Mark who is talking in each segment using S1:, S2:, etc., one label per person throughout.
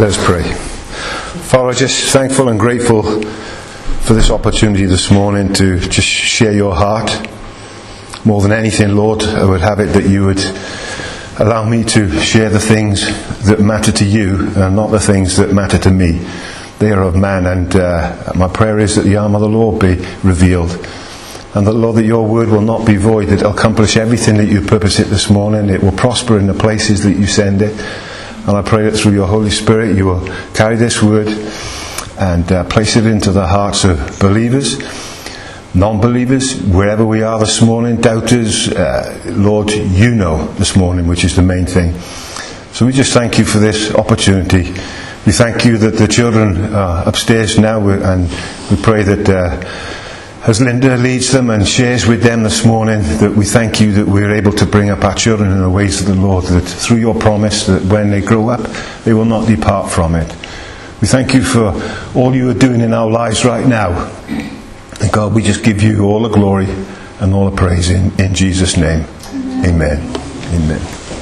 S1: Let us pray. Father, I'm just thankful and grateful for this opportunity this morning to just share your heart. More than anything, Lord, I would have it that you would allow me to share the things that matter to you and not the things that matter to me. They are of man, and my prayer is that the arm of the Lord be revealed. And that, Lord, that your word will not be void, that it will accomplish everything that you purpose it this morning. It will prosper in the places that you send it. And I pray that through your Holy Spirit you will carry this word and place it into the hearts of believers, non-believers, wherever we are this morning, doubters. Lord, you know this morning, which is the main thing. So we just thank you for this opportunity. We thank you that the children are upstairs now, and we pray that as Linda leads them and shares with them this morning, that we thank you that we're able to bring up our children in the ways of the Lord, that through your promise that when they grow up, they will not depart from it. We thank you for all you are doing in our lives right now. And God, we just give you all the glory and all the praise in Jesus' name. Amen. Amen.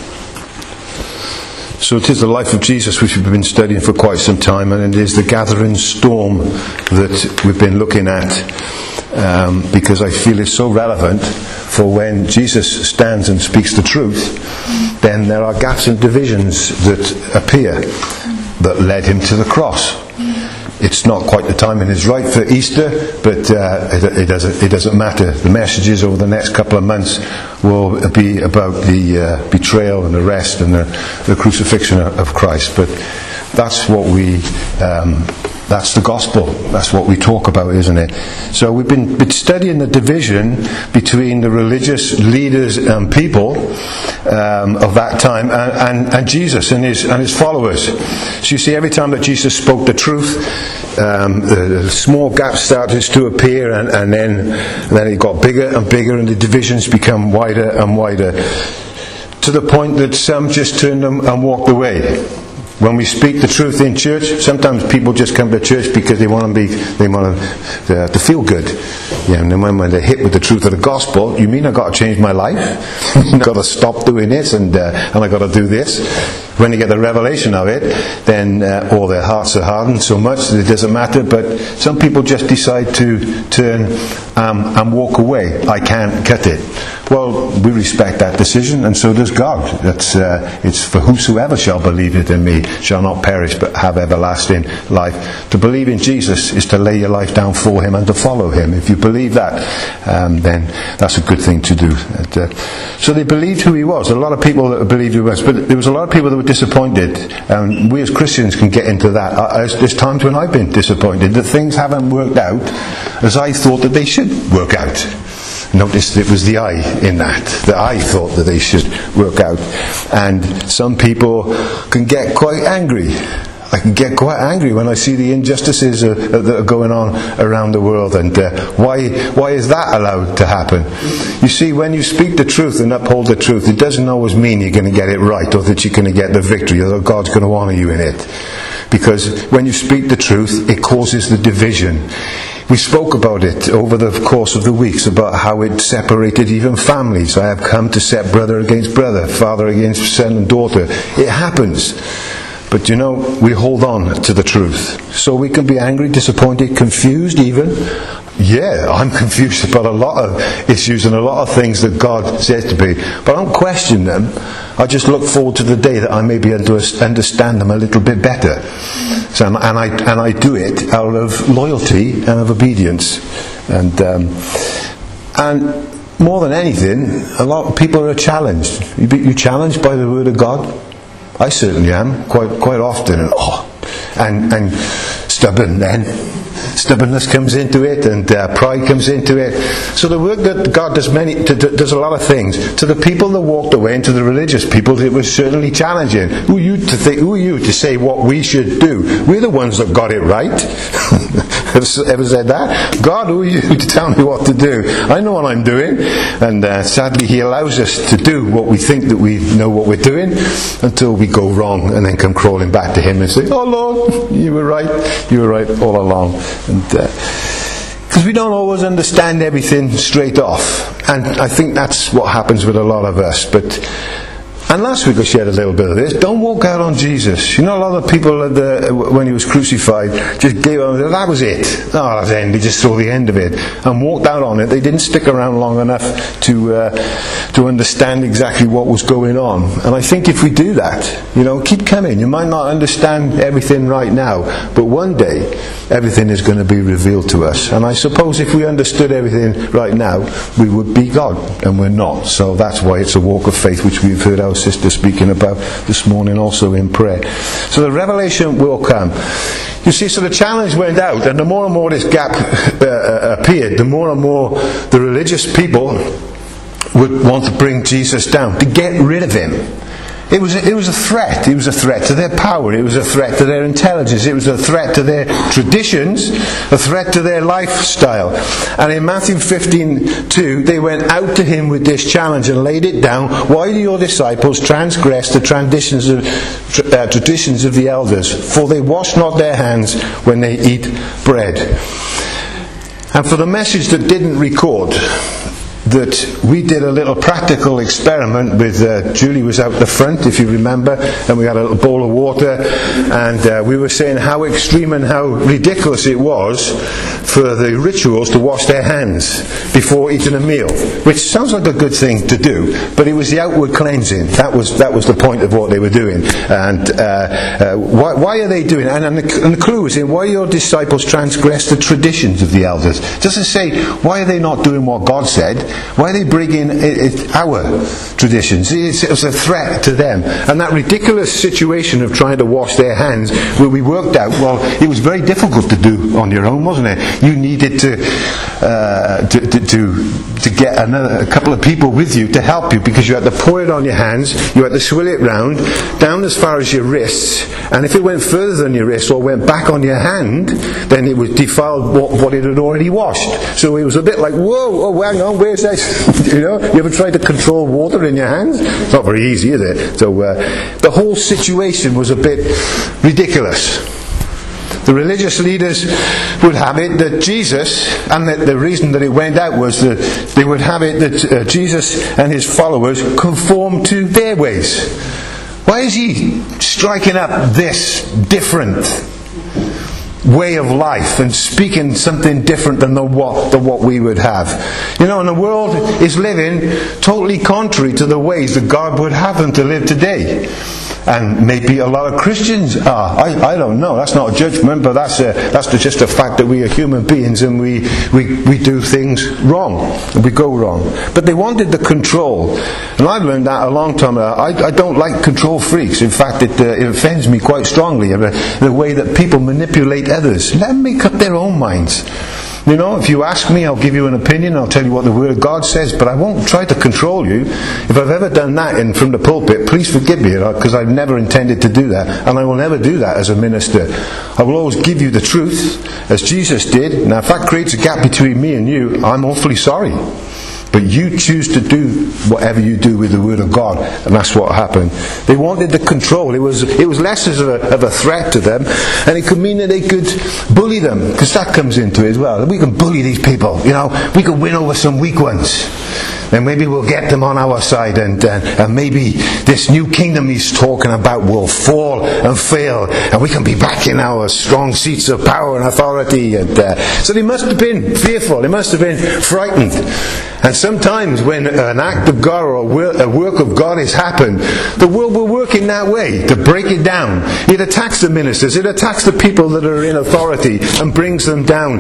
S1: So it is the life of Jesus which we've been studying for quite some time, and it is the gathering storm that we've been looking at, because I feel it's so relevant for when Jesus stands and speaks the truth. Then there are gaps and divisions that appear that led him to the cross. It's not quite the timing is right for Easter, but it doesn't matter. The messages over the next couple of months will be about the betrayal and arrest and the crucifixion of Christ. But that's what that's the gospel. That's what we talk about, isn't it? So we've been studying the division between the religious leaders and people of that time and Jesus and his followers. So you see, every time that Jesus spoke the truth, the small gaps started to appear, and then it got bigger and bigger, and the divisions become wider and wider, to the point that some just turned them and walked away. When we speak the truth in church, sometimes people just come to church because they want to feel good. Yeah, and then when they're hit with the truth of the gospel, you mean I've got to change my life? I've got to stop doing this and I've got to do this. When they get the revelation of it, then all their hearts are hardened so much that it doesn't matter. But some people just decide to turn and walk away. I can't cut it. Well, we respect that decision, and so does God. It's for whosoever shall believe it in me shall not perish but have everlasting life. To believe in Jesus is to lay your life down for him and to follow him. If you believe that, then that's a good thing to do. So they believed who he was. A lot of people that believed who he was, but there was a lot of people that were disappointed. We as Christians can get into that. There's times when I've been disappointed that things haven't worked out as I thought that they should work out. Notice it was the I in that I thought that they should work out. And some people can get quite angry. I can get quite angry when I see the injustices that are going on around the world, and why is that allowed to happen? You see, when you speak the truth and uphold the truth, it doesn't always mean you're going to get it right, or that you're going to get the victory, or that God's going to honour you in it. Because when you speak the truth, it causes the division. We spoke about it over the course of the weeks, about how it separated even families. I have come to set brother against brother, father against son and daughter. It happens. But you know, we hold on to the truth. So we can be angry, disappointed, confused even. Yeah, I'm confused about a lot of issues and a lot of things that God says to me. But I don't question them. I just look forward to the day that I may be able to understand them a little bit better. So, and I do it out of loyalty and of obedience. And more than anything, a lot of people are challenged. You're challenged by the Word of God. I certainly am, quite often, and stubborn then. Stubbornness comes into it, and pride comes into it. So the work that God does does a lot of things. To the people that walked away, and to the religious people, it was certainly challenging. Who are you to say what we should do? We're the ones that got it right. Ever said that? God, who are you to tell me what to do? I know what I'm doing, and sadly He allows us to do what we think that we know what we're doing, until we go wrong and then come crawling back to Him and say, "Oh Lord, you were right all along." And because we don't always understand everything straight off, and I think that's what happens with a lot of us. But And last week I shared a little bit of this. Don't walk out on Jesus. You know, a lot of people when he was crucified just gave up. That was it. Oh, that's the end. They just saw the end of it and walked out on it. They didn't stick around long enough to understand exactly what was going on. And I think if we do that, keep coming. You might not understand everything right now, but one day everything is going to be revealed to us. And I suppose if we understood everything right now, we would be God, and we're not. So that's why it's a walk of faith, which we've heard our sister speaking about this morning also in prayer. So the revelation will come. You see, so the challenge went out, and the more and more this gap appeared, the more and more the religious people would want to bring Jesus down, to get rid of him. It was a threat. It was a threat to their power. It was a threat to their intelligence. It was a threat to their traditions, a threat to their lifestyle. And in Matthew 15:2, they went out to him with this challenge and laid it down. Why do your disciples transgress the traditions of the elders? For they wash not their hands when they eat bread. And for the message that didn't record, that we did a little practical experiment with Julie was out the front, if you remember, and we had a little bowl of water, and we were saying how extreme and how ridiculous it was for the rituals to wash their hands before eating a meal, which sounds like a good thing to do, but it was the outward cleansing. That was the point of what they were doing. And why are they doing it? And the clue is in why your disciples transgress the traditions of the elders. It doesn't say why are they not doing what God said. Why are they bringing our traditions? It was a threat to them. And that ridiculous situation of trying to wash their hands, where we worked out, well, it was very difficult to do on your own, wasn't it? You needed to get a couple of people with you to help you, because you had to pour it on your hands, you had to swill it round, down as far as your wrists, and if it went further than your wrist or went back on your hand, then it would defile what it had already washed. So it was a bit like, whoa, hang on, where's that? You ever tried to control water in your hands? It's not very easy, is it? So the whole situation was a bit ridiculous. The religious leaders would have it that Jesus, and the reason that it went out was that they would have it that Jesus and his followers conform to their ways. Why is he striking up this different way of life and speaking something different than what we would have? And the world is living totally contrary to the ways that God would have them to live today. And maybe a lot of Christians are. I don't know. That's not a judgment, but that's just a fact that we are human beings and we do things wrong. We go wrong. But they wanted the control. And I've learned that a long time ago. I don't like control freaks. In fact, it offends me quite strongly, the way that people manipulate others. Let them make up their own minds. If you ask me, I'll give you an opinion, I'll tell you what the Word of God says, but I won't try to control you. If I've ever done that from the pulpit, please forgive me, because I've never intended to do that, and I will never do that as a minister. I will always give you the truth, as Jesus did. Now, if that creates a gap between me and you, I'm awfully sorry. But you choose to do whatever you do with the Word of God, and that's what happened. They wanted the control. It was less of a threat to them, and it could mean that they could bully them, because that comes into it as well. We can bully these people. We can win over some weak ones. Then maybe we'll get them on our side, and maybe this new kingdom he's talking about will fall and fail, and we can be back in our strong seats of power and authority. And so they must have been fearful. They must have been frightened. And sometimes when an act of God or a work of God has happened, the world will work in that way, to break it down. It attacks the ministers, it attacks the people that are in authority and brings them down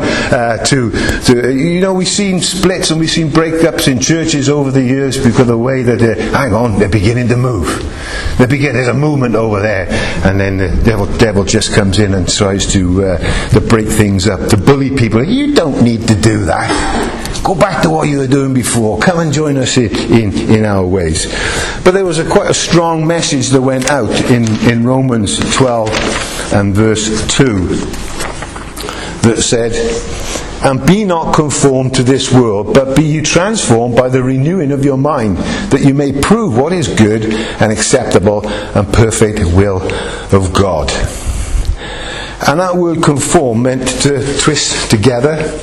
S1: we've seen splits and we've seen breakups in churches over the years because of the way that they're beginning to move. There's a movement over there, and then the devil just comes in and tries to break things up, to bully people. You don't need to do that. Go back to what you were doing before. Come and join us in our ways. But there was quite a strong message that went out in Romans 12 and verse 2 that said, "And be not conformed to this world, but be ye transformed by the renewing of your mind, that you may prove what is good and acceptable and perfect will of God." And that word conform meant to twist together,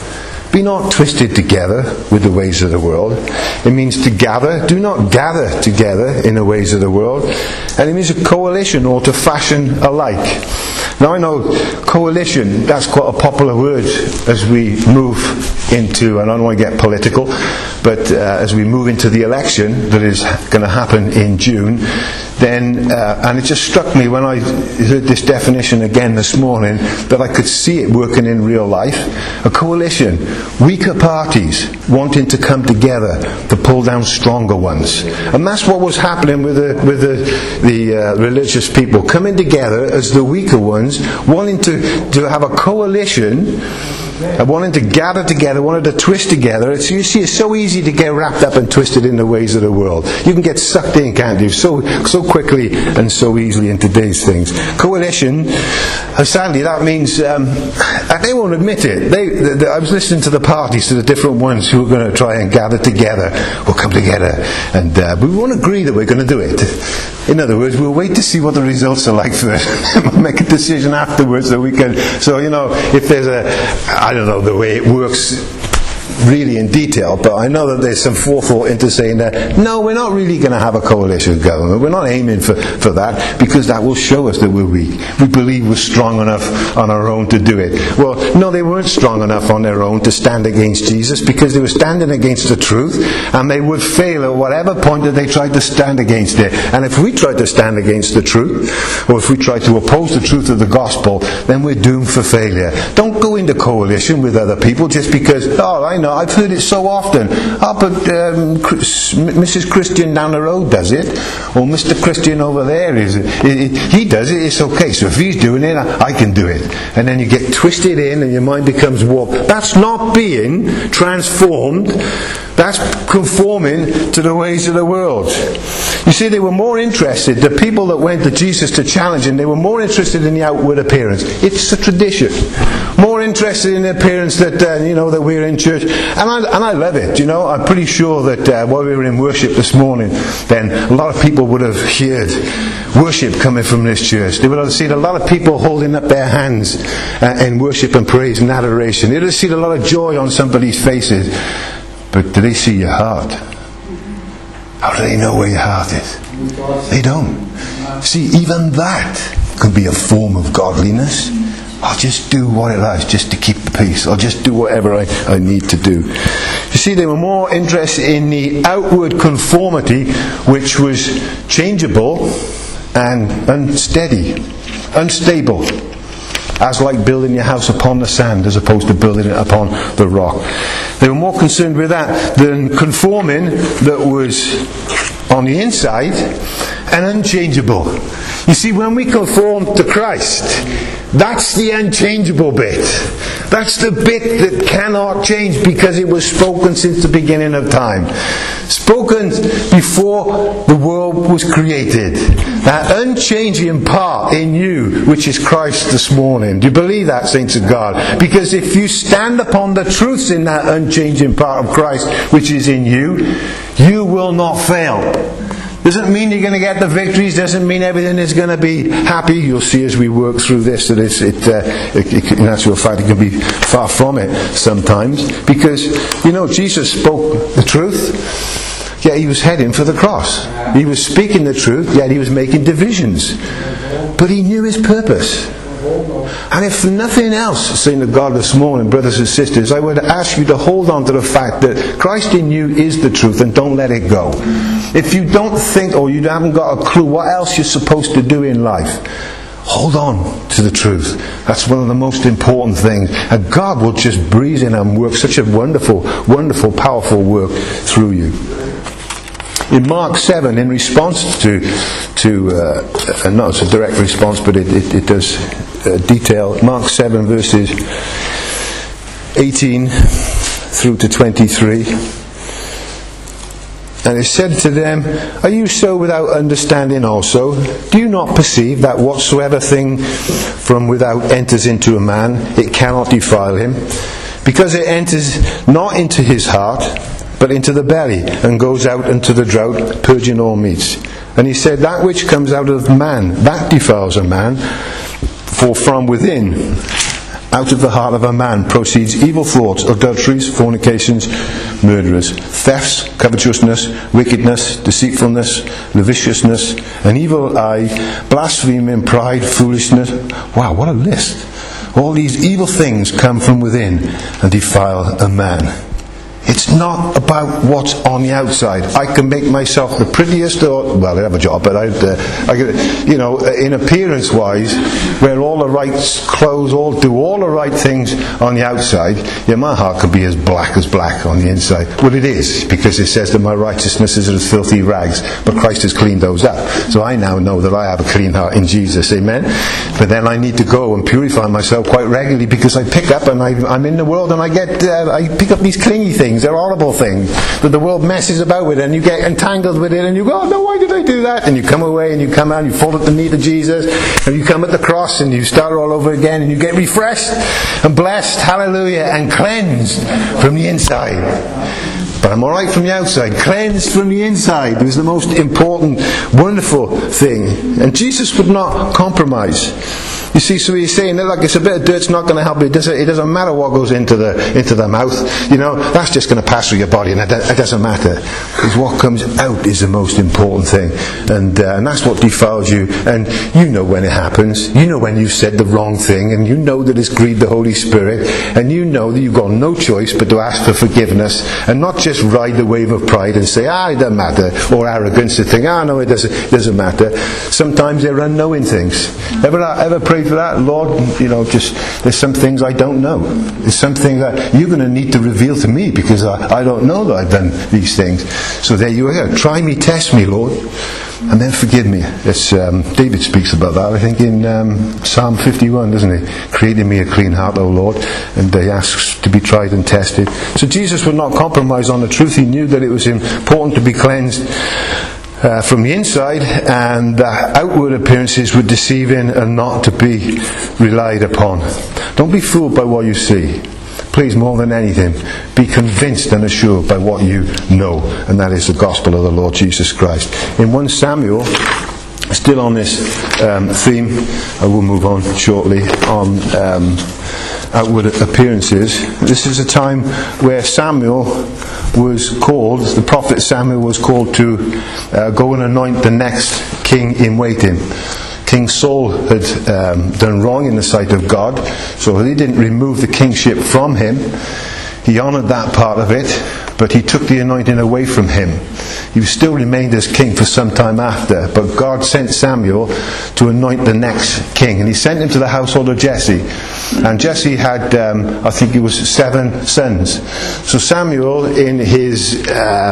S1: Be not twisted together with the ways of the world. It means to gather. Do not gather together in the ways of the world. And it means a coalition, or to fashion alike. Now I know coalition, that's quite a popular word as we move into, and I don't want to get political, but as we move into the election that is going to happen in June, then, and it just struck me when I heard this definition again this morning, that I could see it working in real life. A coalition, weaker parties wanting to come together to pull down stronger ones. And that's what was happening with the religious people, coming together as the weaker ones, wanting to have a coalition, wanting to gather together, wanting to twist together. So you see, it's so easy to get wrapped up and twisted in the ways of the world. You can get sucked in, can't you? So quickly and so easily in today's things. Coalition, sadly, that means they won't admit it. I was listening to the parties, to the different ones who are going to try and gather together. We'll come together, and we won't agree that we're going to do it. In other words, we'll wait to see what the results are like first. We'll make a decision afterwards that we can. So, if there's I don't know the way it works really in detail, but I know that there's some forethought into saying that, no, we're not really going to have a coalition government. We're not aiming for that, because that will show us that we're weak. We believe we're strong enough on our own to do it. Well, no, they weren't strong enough on their own to stand against Jesus, because they were standing against the truth, and they would fail at whatever point that they tried to stand against it. And if we tried to stand against the truth, or if we tried to oppose the truth of the gospel, then we're doomed for failure. Don't go into coalition with other people just because, I know, I've heard it so often. But Mrs. Christian down the road does it, or Mr. Christian over there he does it. It's okay. So if he's doing it, I can do it. And then you get twisted in, and your mind becomes warped. That's not being transformed. That's conforming to the ways of the world. You see, they were more interested. The people that went to Jesus to challenge him, they were more interested in the outward appearance. It's a tradition. More interested in the appearance that that we're in church, and I love it. I'm pretty sure that while we were in worship this morning, then a lot of people would have heard worship coming from this church. They would have seen a lot of people holding up their hands in worship and praise and adoration. They would have seen a lot of joy on somebody's faces. But do they see your heart? How do they know where your heart is? They don't. See, even that could be a form of godliness. I'll just do what it likes just to keep the peace. I'll just do whatever I need to do. You see, they were more interested in the outward conformity, which was changeable and unsteady, unstable. As like building your house upon the sand as opposed to building it upon the rock. They were more concerned with that than conforming that was on the inside and unchangeable. You see, when we conform to Christ, that's the unchangeable bit. That's the bit that cannot change because it was spoken since the beginning of time. Spoken before the world was created. That unchanging part in you, which is Christ this morning. Do you believe that, saints of God? Because if you stand upon the truths in that unchanging part of Christ, which is in you, you will not fail. Doesn't mean you're going to get the victories. Doesn't mean everything is going to be happy. You'll see as we work through this that in actual fact it can be far from it sometimes. Because, Jesus spoke the truth, yet he was heading for the cross. He was speaking the truth, yet he was making divisions. But he knew his purpose. And if nothing else, saying to God this morning, brothers and sisters, I would ask you to hold on to the fact that Christ in you is the truth, and don't let it go. If you don't think, or you haven't got a clue what else you're supposed to do in life, hold on to the truth. That's one of the most important things. And God will just breathe in and work such a wonderful, wonderful, powerful work through you. In Mark 7, in response to not it's a direct response, but it does detail. Mark 7 verses 18 through to 23. And it said to them, are you so without understanding also? Do you not perceive that whatsoever thing from without enters into a man, it cannot defile him? Because it enters not into his heart, but into the belly, and goes out into the drought, purging all meats. And he said, that which comes out of man, that defiles a man, for from within, Out of the heart of a man proceeds evil thoughts, adulteries, fornications, murderers, thefts, covetousness, wickedness, deceitfulness, lasciviousness, an evil eye, blasphemy, pride, foolishness. Wow, what a list. All these evil things come from within and defile a man. It's not about what's on the outside. I can make myself the prettiest, I have a job, but in appearance-wise, wear all the right clothes, do all the right things on the outside. Yeah, my heart could be as black on the inside. Well, it is, because it says that my righteousness is as filthy rags, but Christ has cleaned those up. So I now know that I have a clean heart in Jesus. Amen. But then I need to go and purify myself quite regularly, because I pick up and I'm in the world and I pick up these clingy things. They're horrible things that the world messes about with, and you get entangled with it, and you go, oh no, why did I do that? And you come away and you come out and you fall at the knee of Jesus, and you come at the cross and you start all over again, and you get refreshed and blessed, hallelujah, and cleansed from the inside. But I'm alright from the outside, cleansed from the inside. It was the most important, wonderful thing. And Jesus would not compromise. You see, so he's saying that, like, it's a bit of dirt's not going to help you. It doesn't matter what goes into the mouth. You know, that's just going to pass through your body, and it doesn't matter. Because what comes out is the most important thing, and that's what defiles you. And you know when it happens. You know when you said the wrong thing, and you know that it's grieved the Holy Spirit, and you know that you've got no choice but to ask for forgiveness, and not just ride the wave of pride and say, it doesn't matter, or arrogance to think, no, it doesn't matter. Sometimes they're unknowing things. Ever pray for that? Lord, there's some things I don't know. There's something that you're going to need to reveal to me, because I don't know that I've done these things. So there you are. Try me, test me, Lord, and then forgive me. It's, David speaks about that, I think, in Psalm 51, doesn't he? Create in me a clean heart, O Lord. And he asks to be tried and tested. So Jesus would not compromise on the truth. He knew that it was important to be cleansed from the inside, and outward appearances were deceiving and not to be relied upon. Don't be fooled by what you see. Please, more than anything, be convinced and assured by what you know, and that is the gospel of the Lord Jesus Christ. In 1 Samuel, still on this theme, I will move on shortly, on outward appearances. This is a time where Samuel was called, the prophet Samuel was called to go and anoint the next king in waiting. King Saul had done wrong in the sight of God, so he didn't remove the kingship from him. He honoured that part of it, but he took the anointing away from him. He still remained as king for some time after, but God sent Samuel to anoint the next king, and he sent him to the household of Jesse. And Jesse had, I think it was 7 sons. So Samuel, in his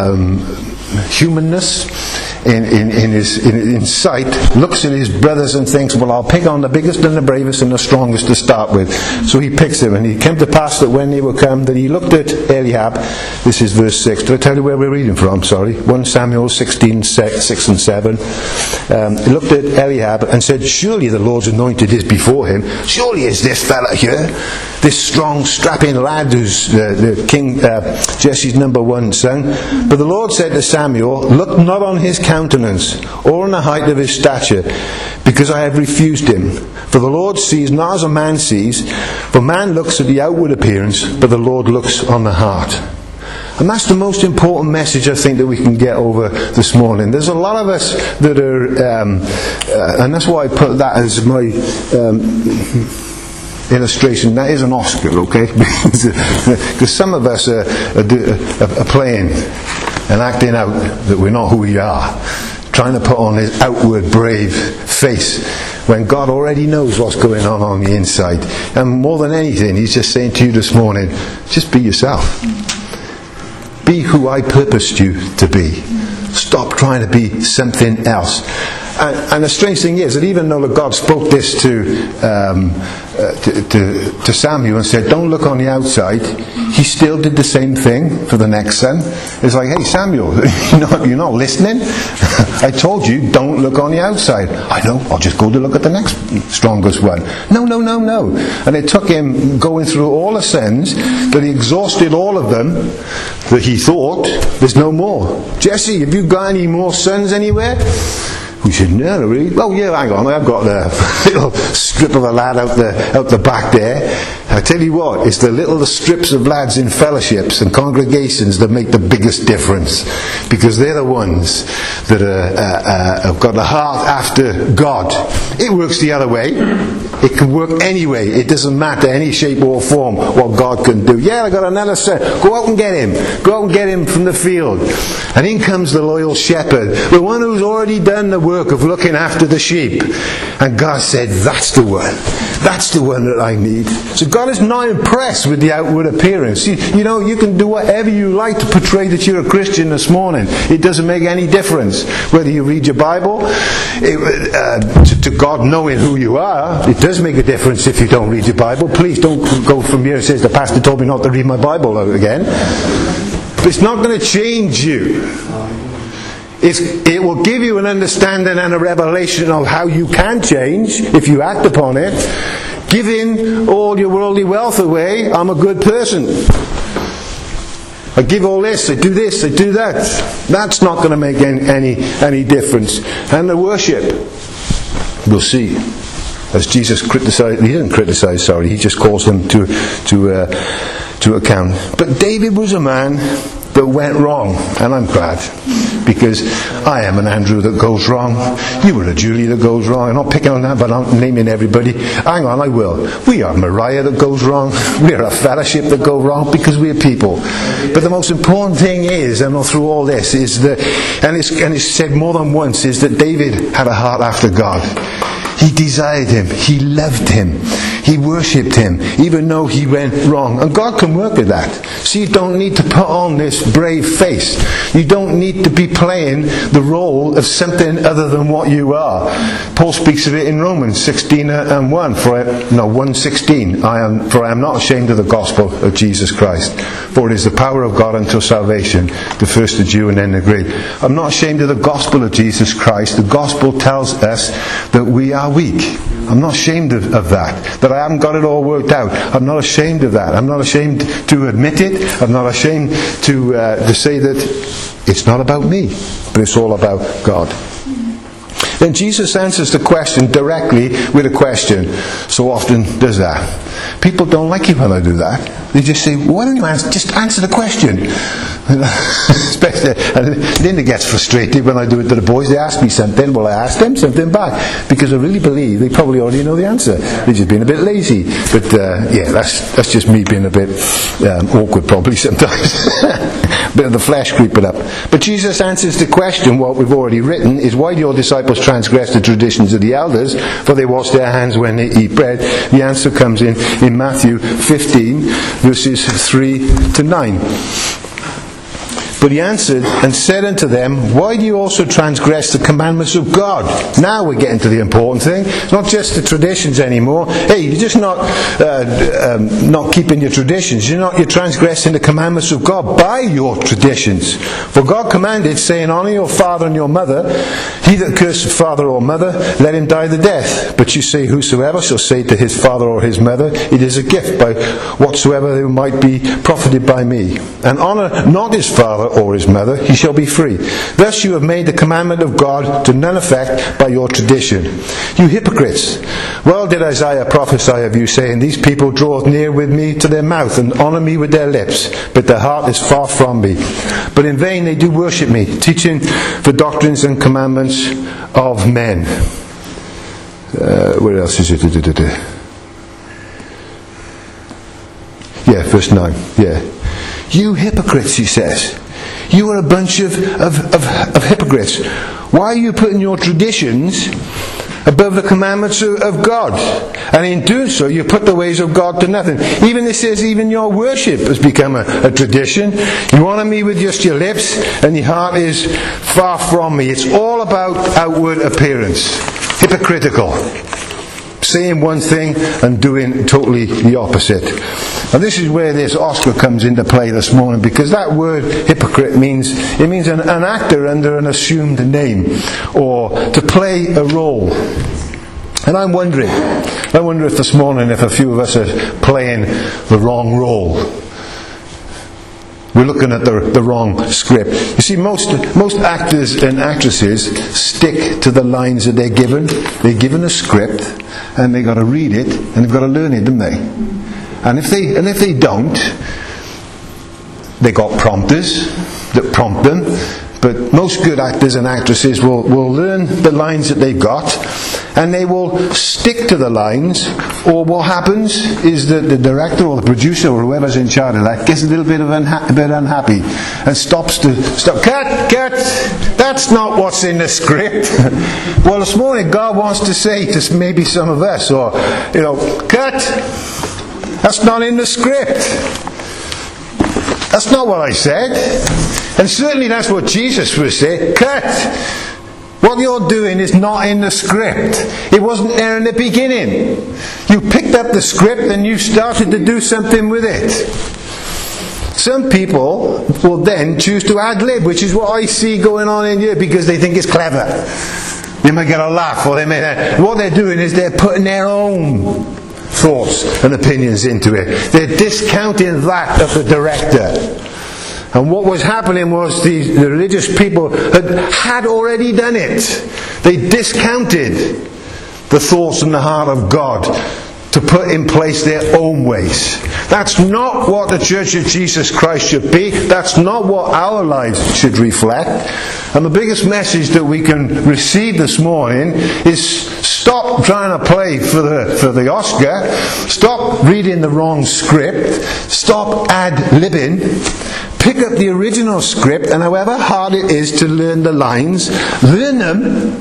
S1: humanness, in his sight, looks at his brothers and thinks, well, I'll pick on the biggest and the bravest and the strongest to start with. So he picks them, and it came to pass that when they were come, that he looked at Eliab. This is verse 6. Did I tell you where we're reading from? Sorry. 1 Samuel 16, 6 and 7. He looked at Eliab and said, surely the Lord's anointed is before him. Surely is this fella here, this strong, strapping lad who's the king, Jesse's number 1 son. But the Lord said to Samuel, look not on his countenance, or on the height of his stature, because I have refused him. For the Lord sees not as a man sees, for man looks at the outward appearance, but the Lord looks on the heart. And that's the most important message I think that we can get over this morning. There's a lot of us that are, and that's why I put that as my illustration. That is an Oscar, okay? Because some of us are playing and acting out that we're not who we are, trying to put on his outward brave face when God already knows what's going on the inside. And more than anything, he's just saying to you this morning, just be yourself. Be who I purposed you to be. Stop trying to be something else. And the strange thing is that even though God spoke this to Samuel and said, don't look on the outside, he still did the same thing for the next son. It's like, hey Samuel, you're not listening? I told you, don't look on the outside. I know, I'll just go to look at the next strongest one. No. And it took him going through all the sons, that he exhausted all of them, that he thought, there's no more. Jesse, have you got any more sons anywhere? We said, no, really? Oh, yeah, hang on, I've got a little strip of a lad out the back there. I tell you what, it's the little strips of lads in fellowships and congregations that make the biggest difference, because they're the ones that have got the heart after God. It works the other way. It can work anyway. It doesn't matter any shape or form what God can do. Yeah, I got another son. Go out and get him. Go out and get him from the field. And in comes the loyal shepherd, the one who's already done the work of looking after the sheep. And God said, that's the one. That's the one that I need. So God is not impressed with the outward appearance. You know, you can do whatever you like to portray that you're a Christian this morning. It doesn't make any difference. Whether you read your Bible, to God knowing who you are, it does make a difference if you don't read your Bible. Please don't go from here and say, the pastor told me not to read my Bible again. But it's not going to change you. It will give you an understanding and a revelation of how you can change if you act upon it. Giving all your worldly wealth away, I'm a good person. I give all this, I do this, I do that. That's not going to make any difference. And the worship, we'll see. As Jesus criticized, he didn't criticize, sorry, he just calls them to account. But David was a man that went wrong, and I'm glad, because I am an Andrew that goes wrong. You were a Julie that goes wrong. I'm not picking on that, but I'm naming everybody. Hang on, I will. We are Mariah that goes wrong. We're a fellowship that go wrong, because we're people. But the most important thing is, and through all this, is that, and it's said more than once, is that David had a heart after God. He desired him. He loved him. He worshipped him, even though he went wrong. And God can work with that. So you don't need to put on this brave face. You don't need to be playing the role of something other than what you are. Paul speaks of it in Romans 16 and 1. 1:16. For I am not ashamed of the gospel of Jesus Christ. For it is the power of God unto salvation, the first the Jew and then the Greek. I'm not ashamed of the gospel of Jesus Christ. The gospel tells us that we are weak. I'm not ashamed of that. That I haven't got it all worked out. I'm not ashamed of that. I'm not ashamed to admit it. I'm not ashamed to say that it's not about me, but it's all about God. Then Jesus answers the question directly with a question. So often does that. People don't like it when I do that. They just say, why don't you just answer the question? Especially, and Linda gets frustrated when I do it to the boys. They ask me something, well, I ask them something back, because I really believe they probably already know the answer. They're just being a bit lazy. But yeah, that's just me being a bit awkward probably sometimes. Bit of the flesh creeping up. But Jesus answers the question, what we've already written, is why do your disciples transgress the traditions of the elders, for they wash their hands when they eat bread? The answer comes in Matthew 15, verses 3 to 9. But he answered and said unto them, why do you also transgress the commandments of God? Now we're getting to the important thing. It's not just the traditions anymore. Hey, you're just not keeping your traditions. You're transgressing the commandments of God by your traditions. For God commanded, saying, honour your father and your mother. He that curseth father or mother, let him die the death. But you say, whosoever shall say to his father or his mother, it is a gift by whatsoever they might be profited by me. And honour not his father or his mother, he shall be free. Thus you have made the commandment of God to none effect by your tradition. You hypocrites! Well did Isaiah prophesy of you, saying, these people draweth near with me to their mouth, and honour me with their lips, but their heart is far from me. But in vain they do worship me, teaching the doctrines and commandments of men. Where else is it? Yeah, verse 9. Yeah. You hypocrites, he says. You are a bunch of hypocrites. Why are you putting your traditions above the commandments of God? And in doing so, you put the ways of God to nothing. Even this says, even your worship has become a tradition. You honour me with just your lips, and your heart is far from me. It's all about outward appearance. Hypocritical. Saying one thing and doing totally the opposite. And this is where this Oscar comes into play this morning, because that word hypocrite means an actor under an assumed name, or to play a role. And I wonder if this morning, if a few of us are playing the wrong role. we're looking at the wrong script. You see, most actors and actresses stick to the lines that they're given. They're given a script, and they've got to read it, and they've got to learn it, don't they? And if they don't, they got prompters that prompt them. But most good actors and actresses will learn the lines that they've got, and they will stick to the lines. Or what happens is that the director or the producer or whoever's in charge of that gets a little bit unhappy and stops. Cut! That's not what's in the script. Well, this morning God wants to say to maybe some of us, or cut! That's not in the script. That's not what I said. And certainly that's what Jesus was saying. Cut! What you're doing is not in the script. It wasn't there in the beginning. You picked up the script and you started to do something with it. Some people will then choose to ad-lib, which is what I see going on in here, because they think it's clever. They might get a laugh, or what they're doing is they're putting their own thoughts and opinions into it. They're discounting that of the director. And what was happening was the religious people had already done it. They discounted the thoughts and the heart of God to put in place their own ways. That's not what the Church of Jesus Christ should be. That's not what our lives should reflect. And the biggest message that we can receive this morning is stop trying to play for the Oscar. Stop reading the wrong script. Stop ad-libbing. Pick up the original script, and however hard it is to learn the lines, learn them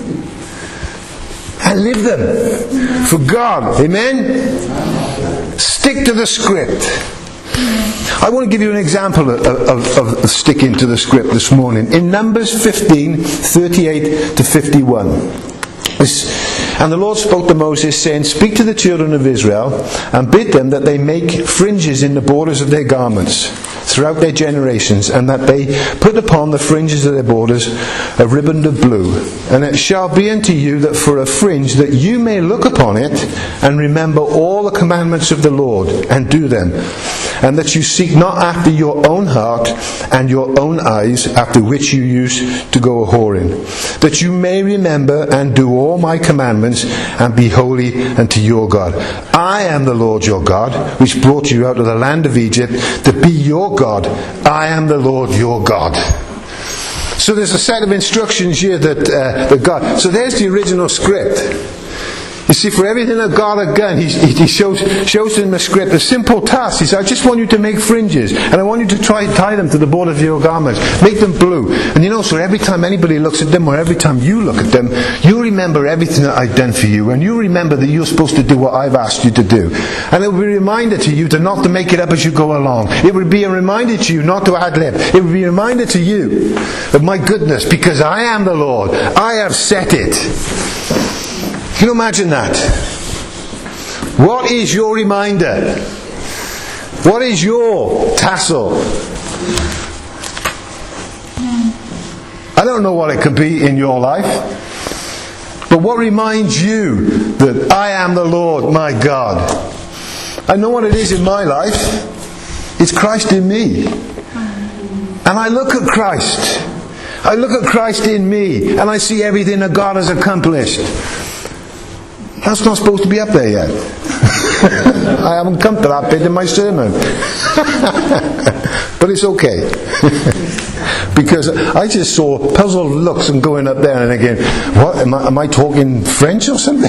S1: and live them for God. Amen? Stick to the script. I want to give you an example of sticking to the script this morning. In Numbers 15, 38 to 51. And the Lord spoke to Moses, saying, Speak to the children of Israel, and bid them that they make fringes in the borders of their garments throughout their generations, and that they put upon the fringes of their borders a riband of blue. And it shall be unto you that for a fringe, that you may look upon it, and remember all the commandments of the Lord, and do them. And that you seek not after your own heart and your own eyes, after which you used to go a-whoring. That you may remember and do all my commandments, and be holy unto your God. I am the Lord your God, which brought you out of the land of Egypt, to be your God. I am the Lord your God. So there's a set of instructions here that God. So there's the original script. You see, for everything that God had done, he shows in the script a simple task. He said, I just want you to make fringes, and I want you to tie them to the border of your garments. Make them blue. And so every time anybody looks at them, or every time you look at them, you remember everything that I've done for you, and you remember that you're supposed to do what I've asked you to do. And it will be a reminder to you not to make it up as you go along. It would be a reminder to you not to ad-lib. It would be a reminder to you of my goodness, because I am the Lord. I have set it. Can you imagine that? What is your reminder? What is your tassel? I don't know what it could be in your life, but what reminds you that I am the Lord my God? I know what it is in my life. It's Christ in me. And I look at Christ. I look at Christ in me, and I see everything that God has accomplished. That's not supposed to be up there yet. I haven't come to that bit in my sermon. But it's okay. Because I just saw puzzled looks and going up there and again, what, am I talking French or something?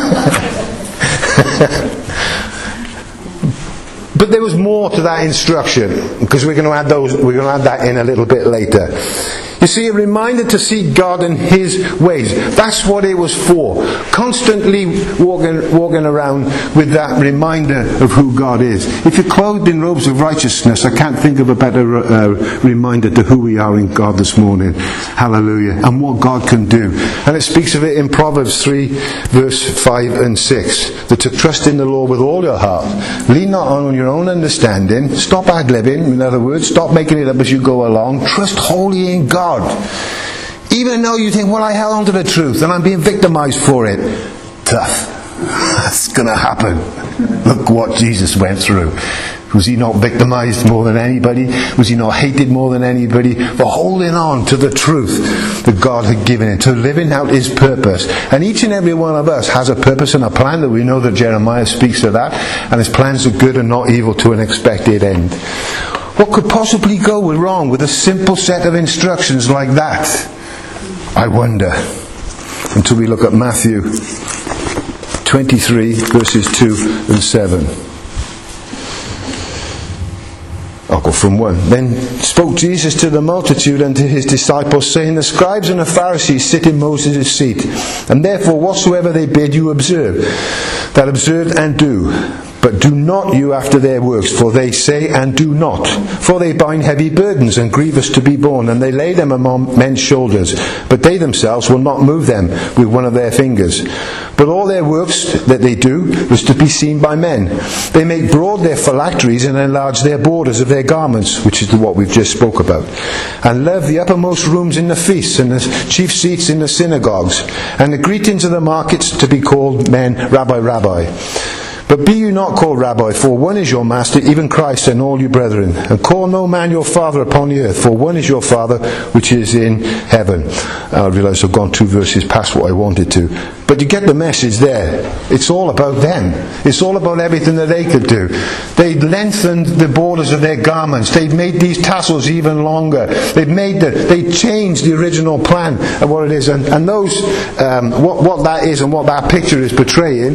S1: But there was more to that instruction, because we're going to add that in a little bit later. You see, a reminder to seek God and His ways. That's what it was for. Constantly walking around with that reminder of who God is. If you're clothed in robes of righteousness, I can't think of a better reminder to who we are in God this morning. Hallelujah. And what God can do. And it speaks of it in Proverbs 3, verse 5 and 6. That to trust in the Lord with all your heart. Lean not on your own understanding. Stop ad-libbing. In other words, stop making it up as you go along. Trust wholly in God. Even though you think, well, I held on to the truth and I'm being victimized for it. Tough. That's going to happen. Look what Jesus went through. Was he not victimized more than anybody? Was he not hated more than anybody? For holding on to the truth that God had given him, to living out his purpose. And each and every one of us has a purpose and a plan that we know that Jeremiah speaks of that. And his plans are good and not evil to an expected end. What could possibly go wrong with a simple set of instructions like that? I wonder. Until we look at Matthew 23 verses 2 and 7. I'll go from 1. Then spoke Jesus to the multitude and to his disciples, saying, the scribes and the Pharisees sit in Moses' seat, and therefore whatsoever they bid you observe, that observe and do. But do not you after their works, for they say and do not. For they bind heavy burdens and grievous to be borne, and they lay them among men's shoulders. But they themselves will not move them with one of their fingers. But all their works that they do is to be seen by men. They make broad their phylacteries and enlarge their borders of their garments, which is what we've just spoke about. And love the uppermost rooms in the feasts and the chief seats in the synagogues, and the greetings of the markets to be called men, Rabbi, Rabbi. But be you not called Rabbi, for one is your master, even Christ, and all you brethren. And call no man your father upon the earth, for one is your Father which is in heaven. I realise I've gone 2 verses past what I wanted to. But you get the message there. It's all about them. It's all about everything that they could do. They lengthened the borders of their garments. They made these tassels even longer. They changed the original plan of what it is. And those, what that is and what that picture is portraying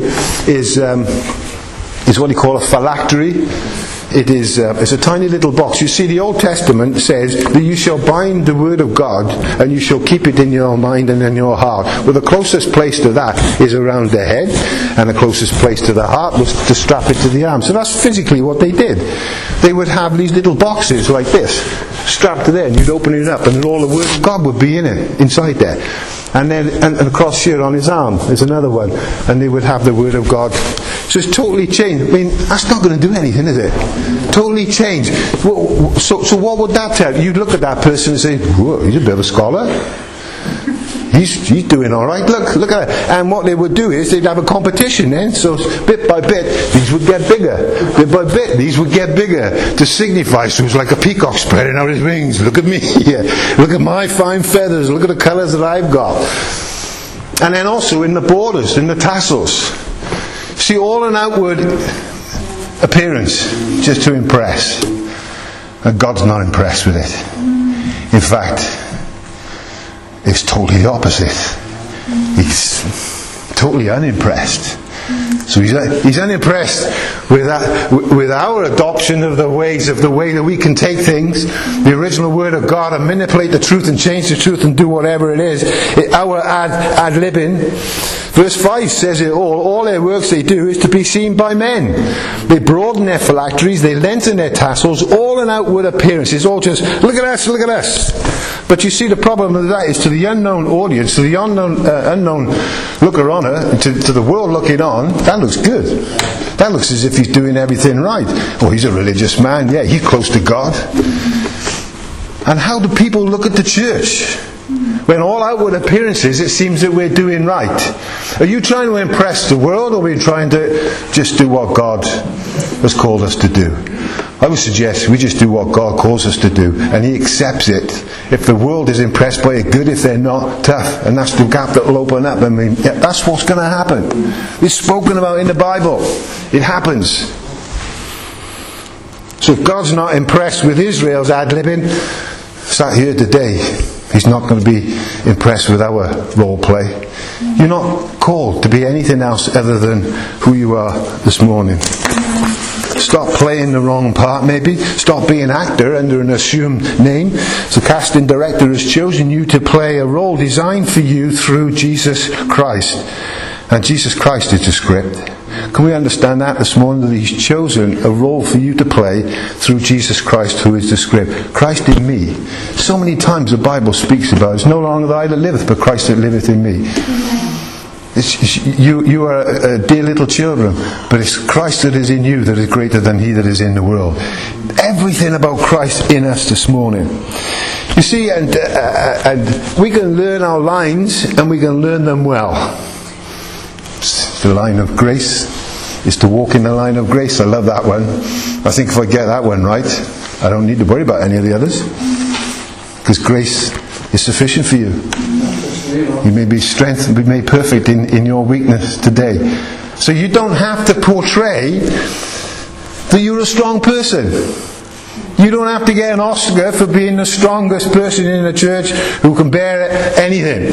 S1: is what you call a phylactery. It's a tiny little box. You see, the Old Testament says that you shall bind the word of God and you shall keep it in your mind and in your heart. Well, the closest place to that is around the head, and the closest place to the heart was to strap it to the arm. So that's physically what they did. They would have these little boxes like this, strapped to there, and you'd open it up, and then all the word of God would be in it, inside there. And then and across here on his arm is another one, and they would have the word of God. So it's totally changed. I mean, that's not going to do anything, is it? Totally changed. So what would that tell you? You'd look at that person and say, whoa, he's a bit of a scholar. He's doing all right. Look at it. And what they would do is they'd have a competition then. So bit by bit, these would get bigger. Bit by bit, these would get bigger to signify. So it was like a peacock spreading out his wings. Look at me here. Look at my fine feathers. Look at the colours that I've got. And then also in the borders, in the tassels. See, all an outward appearance, just to impress. And God's not impressed with it. In fact, it's totally the opposite. He's totally unimpressed. So he's unimpressed with our adoption of the way that we can take things, the original word of God, and manipulate the truth and change the truth and do whatever it is. Our ad-libbing. Verse 5 says it all. All their works they do is to be seen by men. They broaden their phylacteries, they lengthen their tassels, all an outward appearance. It's all just, look at us, look at us. But you see, the problem with that is to the unknown audience, to the unknown looker on to the world looking on, that looks good. That looks as if he's doing everything right. Oh, he's a religious man. Yeah, he's close to God. And how do people look at the church? When all outward appearances, it seems that we're doing right. Are you trying to impress the world, or are we trying to just do what God has called us to do? I would suggest we just do what God calls us to do, and He accepts it. If the world is impressed by it, good. If they're not, tough. And that's the gap that will open up. I mean, yeah, that's what's going to happen. It's spoken about in the Bible. It happens. So if God's not impressed with Israel's ad-libbing, sat here today, He's not going to be impressed with our role play. You're not called to be anything else other than who you are this morning. Stop playing the wrong part, maybe. Stop being an actor under an assumed name. The casting director has chosen you to play a role designed for you through Jesus Christ. And Jesus Christ is the script. Can we understand that this morning, that He's chosen a role for you to play through Jesus Christ, who is the script? Christ in me. So many times the Bible speaks about, it's no longer I that liveth, but Christ that liveth in me. You are dear little children, but it's Christ that is in you that is greater than he that is in the world. Everything about Christ in us this morning. You see, and we can learn our lines, and we can learn them well. It's the line of grace, is to walk in the line of grace. I love that one. I think if I get that one right, I don't need to worry about any of the others. Because grace is sufficient for you. You may be strengthened, be made perfect in your weakness today. So you don't have to portray that you're a strong person. You don't have to get an Oscar for being the strongest person in the church who can bear anything.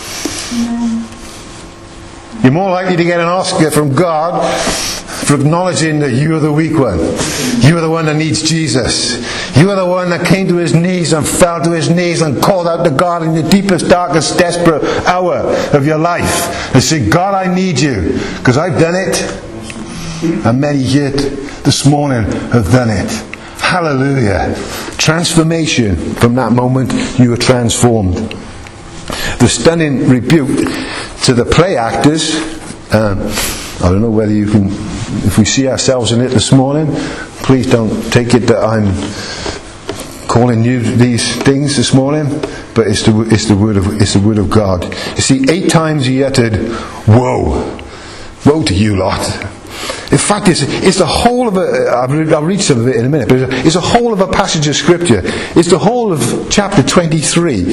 S1: You're more likely to get an Oscar from God for acknowledging that you are the weak one. You are the one that needs Jesus. You are the one that came to his knees and fell to his knees and called out to God in the deepest, darkest, desperate hour of your life and said, God, I need you, because I've done it. And many here this morning have done it. Hallelujah. Transformation. From that moment you were transformed. The stunning rebuke to the play actors, I don't know whether you can, if we see ourselves in it this morning, please don't take it that I'm calling you these things this morning, but it's the word of God. You see, 8 times he uttered, "Woe, woe to you lot." In fact, it's the whole of I'll read some of it in a minute, but it's the whole of a passage of Scripture. It's the whole of chapter 23.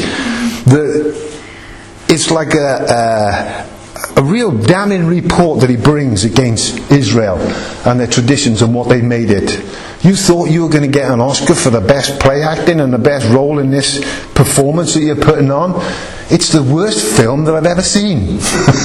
S1: It's like a real damning report that he brings against Israel and their traditions and what they made it. You thought you were going to get an Oscar for the best play acting and the best role in this performance that you're putting on? It's the worst film that I've ever seen.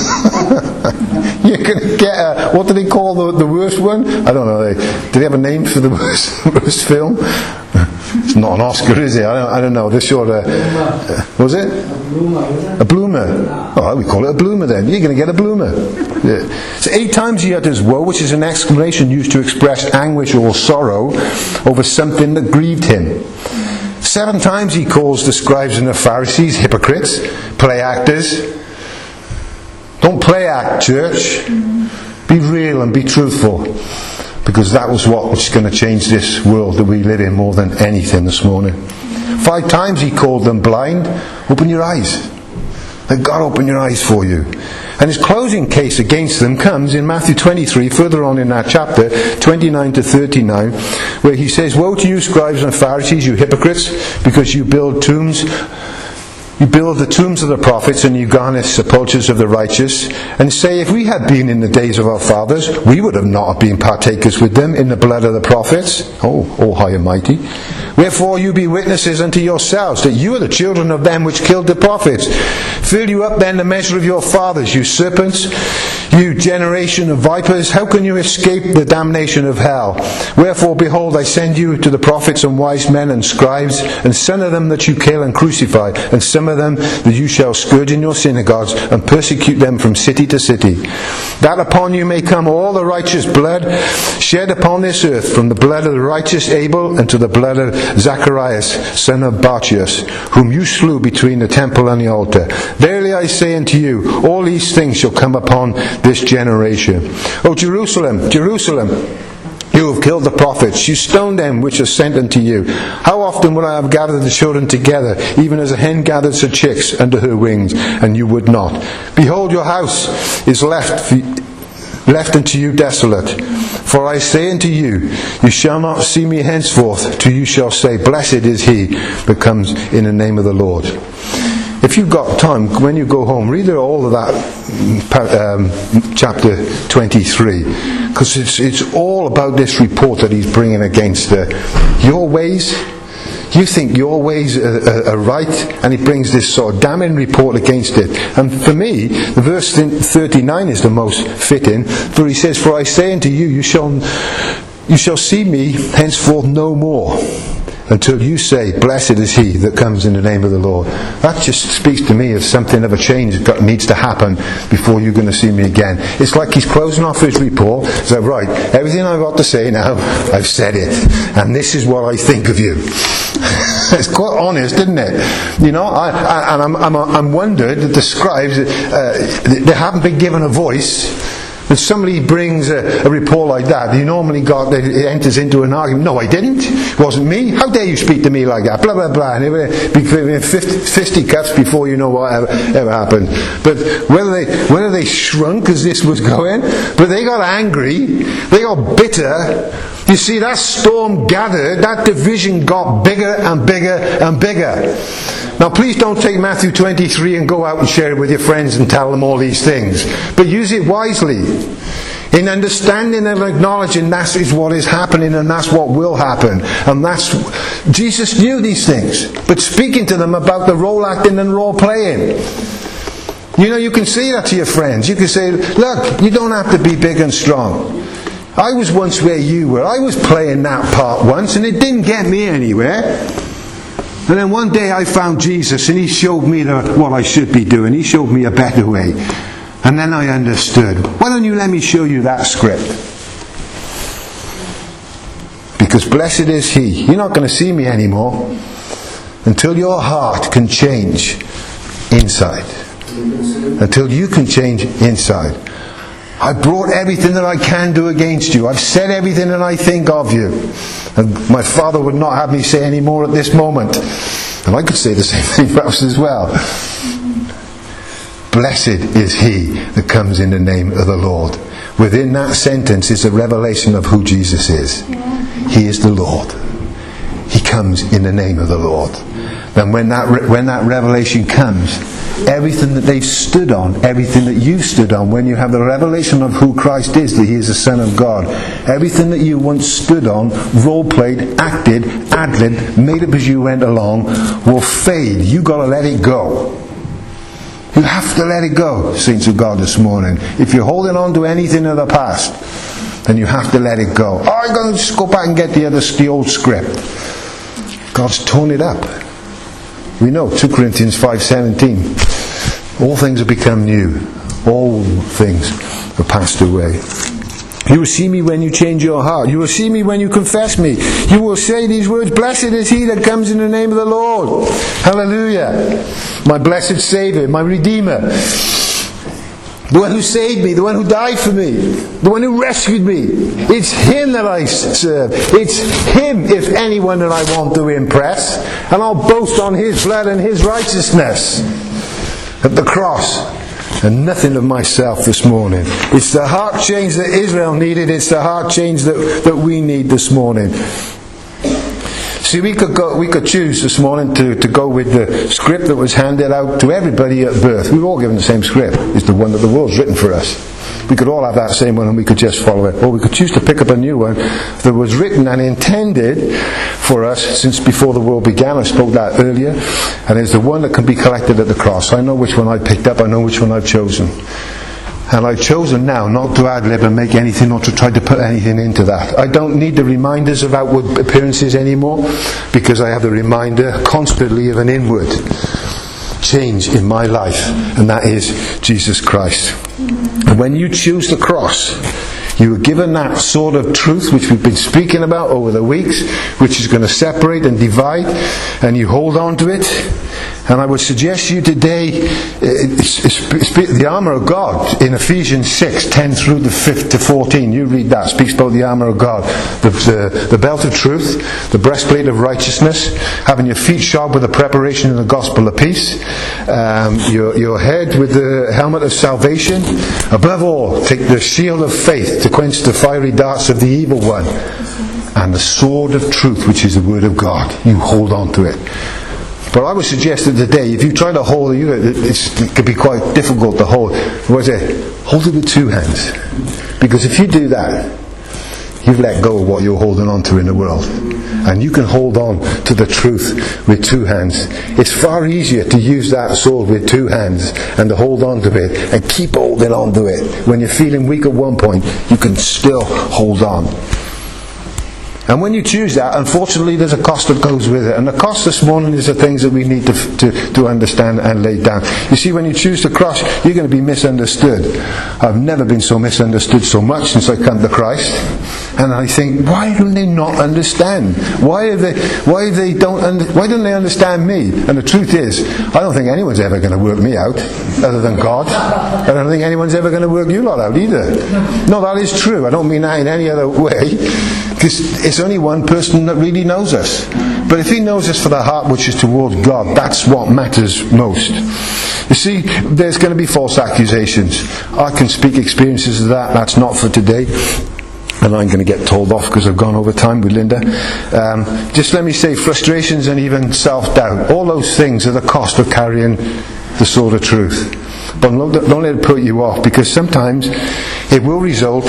S1: You're going to get what do they call the worst one? I don't know. Do they have a name for the worst film? It's not an Oscar, is it? I don't know. This sort of was it? A bloomer. Oh, we call it a bloomer then. You're going to get a bloomer. Yeah. So 8 times he utters woe, which is an exclamation used to express anguish or sorrow over something that grieved him. 7 times he calls the scribes and the Pharisees hypocrites, play actors. Don't play act, church. Be real and be truthful. Because that was what was going to change this world that we live in more than anything this morning. 5 times he called them blind. Open your eyes. Let God open your eyes for you. And his closing case against them comes in Matthew 23, further on in that chapter, 29 to 39, where he says, "Woe to you, scribes and Pharisees, you hypocrites, because you build tombs. You build the tombs of the prophets, and you garnish sepulchres of the righteous, and say, if we had been in the days of our fathers, we would have not been partakers with them in the blood of the prophets. Oh, all high and mighty. Wherefore you be witnesses unto yourselves, that you are the children of them which killed the prophets. Fill you up then the measure of your fathers, you serpents, you generation of vipers. How can you escape the damnation of hell? Wherefore, behold, I send you to the prophets and wise men and scribes, and some of them that you kill and crucify, and some of them that you shall scourge in your synagogues, and persecute them from city to city, that upon you may come all the righteous blood shed upon this earth, from the blood of the righteous Abel unto the blood of Zacharias, son of Barchius, whom you slew between the temple and the altar. Verily I say unto you, all these things shall come upon this generation. O Jerusalem, Jerusalem, you have killed the prophets. You stoned them which are sent unto you. How often would I have gathered the children together, even as a hen gathers her chicks under her wings, and you would not? Behold, your house is left unto you desolate. For I say unto you, you shall not see me henceforth, till you shall say, blessed is he that comes in the name of the Lord. If you've got time, when you go home, read all of that chapter 23, because it's all about this report that he's bringing against your ways. You think your ways are right, and he brings this sort of damning report against it. And for me, the verse 39 is the most fitting, for he says, for I say unto you, you shall see me henceforth no more, until you say, blessed is he that comes in the name of the Lord. That just speaks to me of something of a change that needs to happen before you're going to see me again. It's like he's closing off his report. He's like, right, everything I've got to say now, I've said it. And this is what I think of you. It's quite honest, isn't it? You know, I'm wondered that the scribes, they haven't been given a voice, When somebody brings a report like that, it enters into an argument. No, I didn't. It wasn't me. How dare you speak to me like that? Blah, blah, blah. And it would be fisticuffs before you know what ever happened. But whether they shrunk as this was going, but they got angry, they got bitter. You see, that storm gathered, that division got bigger and bigger and bigger. Now please don't take Matthew 23 and go out and share it with your friends and tell them all these things. But use it wisely. In understanding and acknowledging that is what is happening and that's what will happen. And Jesus knew these things. But speaking to them about the role acting and role playing. You can say that to your friends. You can say, look, you don't have to be big and strong. I was once where you were. I was playing that part once and it didn't get me anywhere. And then one day I found Jesus and He showed me what I should be doing. He showed me a better way. And then I understood. Why don't you let me show you that script? Because blessed is He. You're not going to see me anymore until your heart can change inside. Until you can change inside. I brought everything that I can do against you. I've said everything that I think of you. And my Father would not have me say any more at this moment. And I could say the same thing perhaps as well. Blessed is he that comes in the name of the Lord. Within that sentence is a revelation of who Jesus is. He is the Lord. He comes in the name of the Lord. And when that revelation comes, everything that they've stood on, everything that you stood on, when you have the revelation of who Christ is, that He is the Son of God, everything that you once stood on, role-played, acted, ad-libbed, made up as you went along, will fade. You've got to let it go. You have to let it go, saints of God, this morning. If you're holding on to anything of the past, then you have to let it go. Oh, I'm going to just go back and get the old script. God's torn it up. We know 2 Corinthians 5:17. All things have become new. All things have passed away. You will see me when you change your heart. You will see me when you confess me. You will say these words, blessed is he that comes in the name of the Lord. Hallelujah. My blessed Saviour, my Redeemer. The one who saved me, the one who died for me, the one who rescued me. It's Him that I serve. It's Him, if anyone, that I want to impress. And I'll boast on His blood and His righteousness at the cross. And nothing of myself this morning. It's the heart change that Israel needed. It's the heart change that we need this morning. See, we could choose this morning to go with the script that was handed out to everybody at birth. We were all given the same script. It's the one that the world's written for us. We could all have that same one and we could just follow it. Or we could choose to pick up a new one that was written and intended for us since before the world began. I spoke that earlier. And it's the one that can be collected at the cross. I know which one I picked up. I know which one I've chosen. And I've chosen now not to ad-lib and make anything or to try to put anything into that. I don't need the reminders of outward appearances anymore, because I have the reminder constantly of an inward change in my life, and that is Jesus Christ. And when you choose the cross, you are given that sort of truth which we've been speaking about over the weeks, which is going to separate and divide, and you hold on to it. And I would suggest to you today, the armour of God in Ephesians 6:10 through to 14. You read that. Speaks about the armour of God. The belt of truth, the breastplate of righteousness, having your feet shod with the preparation of the gospel of peace, your head with the helmet of salvation. Above all, take the shield of faith to quench the fiery darts of the evil one. And the sword of truth, which is the word of God. You hold on to it. But I would suggest that today, if you try to hold it, it could be quite difficult to hold. Hold it with two hands. Because if you do that, you've let go of what you're holding on to in the world. And you can hold on to the truth with two hands. It's far easier to use that sword with two hands and to hold on to it and keep holding on to it. When you're feeling weak at one point, you can still hold on. And when you choose that, unfortunately there's a cost that goes with it. And the cost this morning is the things that we need to understand and lay down. You see, when you choose the cross, you're going to be misunderstood. I've never been so misunderstood so much since I come to Christ. And I think, why do they not understand? Why don't they understand me? And the truth is, I don't think anyone's ever going to work me out, other than God. I don't think anyone's ever going to work you lot out either. No, that is true. I don't mean that in any other way, because it's only one person that really knows us. But if he knows us for the heart which is towards God, that's what matters most. You see, there's going to be false accusations. I can speak experiences of that. That's not for today. And I'm going to get told off because I've gone over time with Linda. Just let me say, frustrations and even self-doubt, all those things are the cost of carrying the sword of truth. But don't let it put you off, because sometimes it will result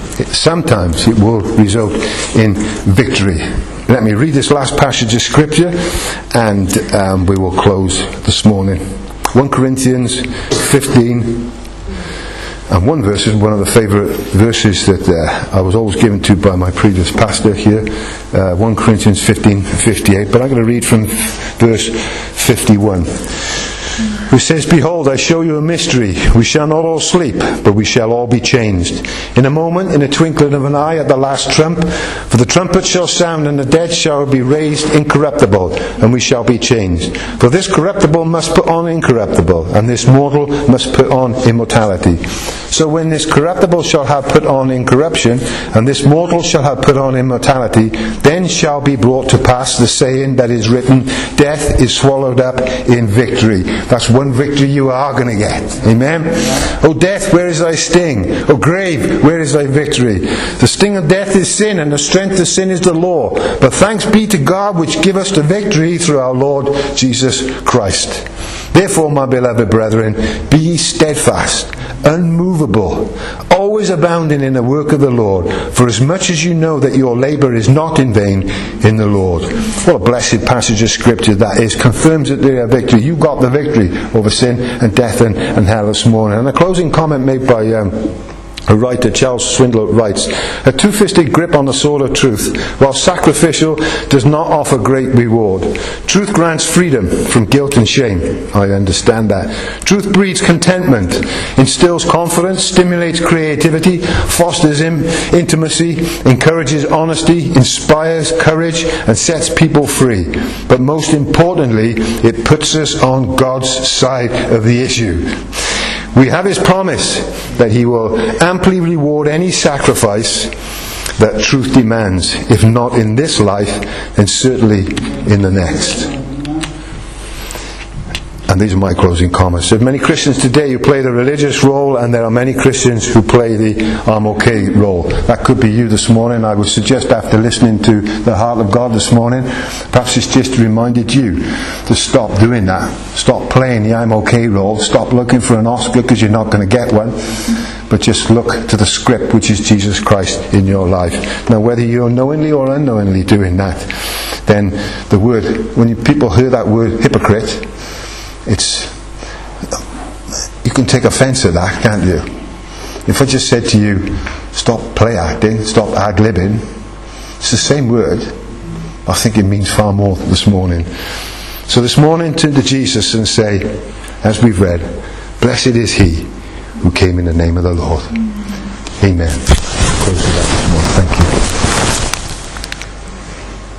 S1: in victory. Let me read this last passage of Scripture, and we will close this morning. 1 Corinthians 15. And one verse is one of the favourite verses that I was always given to by my previous pastor here. 1 Corinthians 15:58. But I'm going to read from verse 51. Who says, "Behold, I show you a mystery. We shall not all sleep, but we shall all be changed. In a moment, in a twinkling of an eye, at the last trump. For the trumpet shall sound, and the dead shall be raised incorruptible, and we shall be changed. For this corruptible must put on incorruptible, and this mortal must put on immortality. So when this corruptible shall have put on incorruption, and this mortal shall have put on immortality, then shall be brought to pass the saying that is written, Death is swallowed up in victory." That's one victory you are going to get. Amen? "O death, where is thy sting? O grave, where is thy victory? The sting of death is sin, and the strength of sin is the law. But thanks be to God which give us the victory through our Lord Jesus Christ. Therefore, my beloved brethren, be ye steadfast, unmovable, always abounding in the work of the Lord, for as much as you know that your labour is not in vain in the Lord." What a blessed passage of Scripture that is. Confirms that they are victory. You got the victory over sin and death and hell this morning. And a closing comment made by a writer, Charles Swindoll, writes, "A two-fisted grip on the sword of truth, while sacrificial, does not offer great reward. Truth grants freedom from guilt and shame. I understand that. Truth breeds contentment, instills confidence, stimulates creativity, fosters intimacy, encourages honesty, inspires courage, and sets people free. But most importantly, it puts us on God's side of the issue. We have His promise that He will amply reward any sacrifice that truth demands, if not in this life, then certainly in the next." And these are my closing comments. There are many Christians today who play the religious role, and there are many Christians who play the "I'm okay" role. That could be you this morning. I would suggest, after listening to the heart of God this morning, perhaps it's just reminded you to stop doing that. Stop playing the "I'm okay" role. Stop looking for an Oscar, because you're not going to get one. But just look to the script, which is Jesus Christ in your life. Now, whether you're knowingly or unknowingly doing that, then the word, when people hear that word hypocrite, you can take offence at that, can't you? If I just said to you, stop play acting, stop ad-libbing, it's the same word. I think it means far more this morning. So this morning, turn to Jesus and say, as we've read, "Blessed is he who came in the name of the Lord." Amen. Close with that this morning. Thank you.